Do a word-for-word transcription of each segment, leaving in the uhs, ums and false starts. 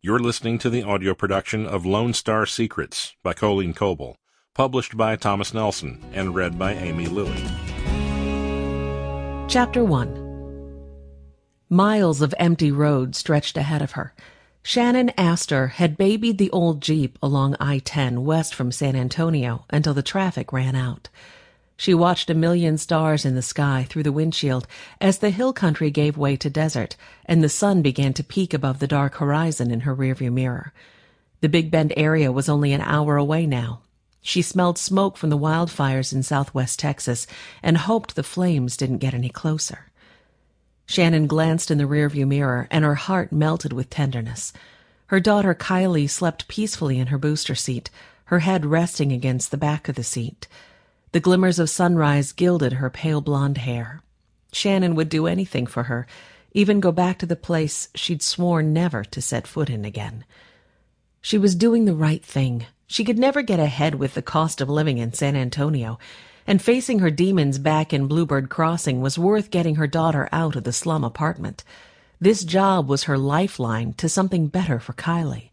You're listening to the audio production of Lone Star Secrets by Colleen Coble, published by Thomas Nelson and read by Amy Lilly. Chapter one. Miles of empty road stretched ahead of her. Shannon Astor had babied the old Jeep along I ten west from San Antonio until the traffic ran out. She watched a million stars in the sky through the windshield as the hill country gave way to desert and the sun began to peak above the dark horizon in her rearview mirror. The Big Bend area was only an hour away now. She smelled smoke from the wildfires in southwest Texas and hoped the flames didn't get any closer. Shannon glanced in the rearview mirror and her heart melted with tenderness. Her daughter Kylie slept peacefully in her booster seat, her head resting against the back of the seat. The glimmers of sunrise gilded her pale blonde hair. Shannon would do anything for her, even go back to the place she'd sworn never to set foot in again. She was doing the right thing. She could never get ahead with the cost of living in San Antonio, and facing her demons back in Bluebird Crossing was worth getting her daughter out of the slum apartment. This job was her lifeline to something better for Kylie.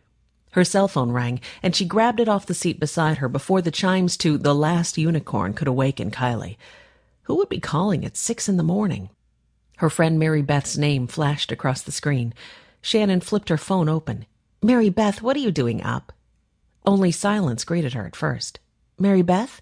Her cell phone rang, and she grabbed it off the seat beside her before the chimes to The Last Unicorn could awaken Kylie. Who would be calling at six in the morning? Her friend Mary Beth's name flashed across the screen. Shannon flipped her phone open. "Mary Beth, what are you doing up?" Only silence greeted her at first. "Mary Beth?"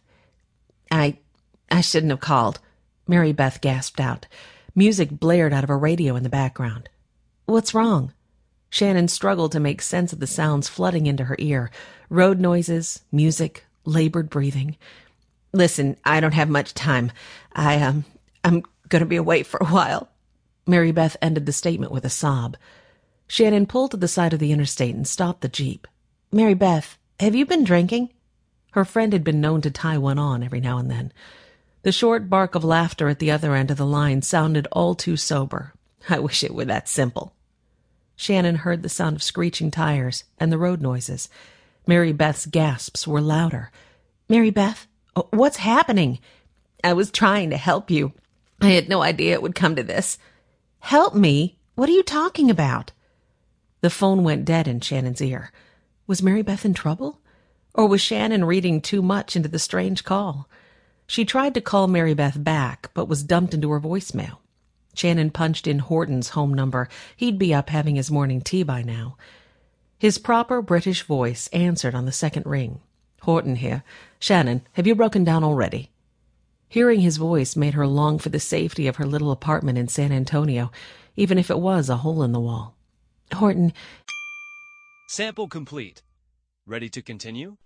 I... I shouldn't have called," Mary Beth gasped out. Music blared out of a radio in the background. "What's wrong?" Shannon struggled to make sense of the sounds flooding into her ear. Road noises, music, labored breathing. "Listen, I don't have much time. I, um, I'm going to be away for a while." Mary Beth ended the statement with a sob. Shannon pulled to the side of the interstate and stopped the Jeep. "Mary Beth, have you been drinking?" Her friend had been known to tie one on every now and then. The short bark of laughter at the other end of the line sounded all too sober. "I wish it were that simple." Shannon heard the sound of screeching tires and the road noises. Mary Beth's gasps were louder. "Mary Beth, what's happening?" "I was trying to help you. I had no idea it would come to this." "Help me? What are you talking about?" The phone went dead in Shannon's ear. Was Mary Beth in trouble? Or was Shannon reading too much into the strange call? She tried to call Mary Beth back, but was dumped into her voicemail. Shannon punched in Horton's home number. He'd be up having his morning tea by now. His proper British voice answered on the second ring. "Horton here. Shannon, have you broken down already?" Hearing his voice made her long for the safety of her little apartment in San Antonio, even if it was a hole in the wall. "Horton..." Sample complete. Ready to continue?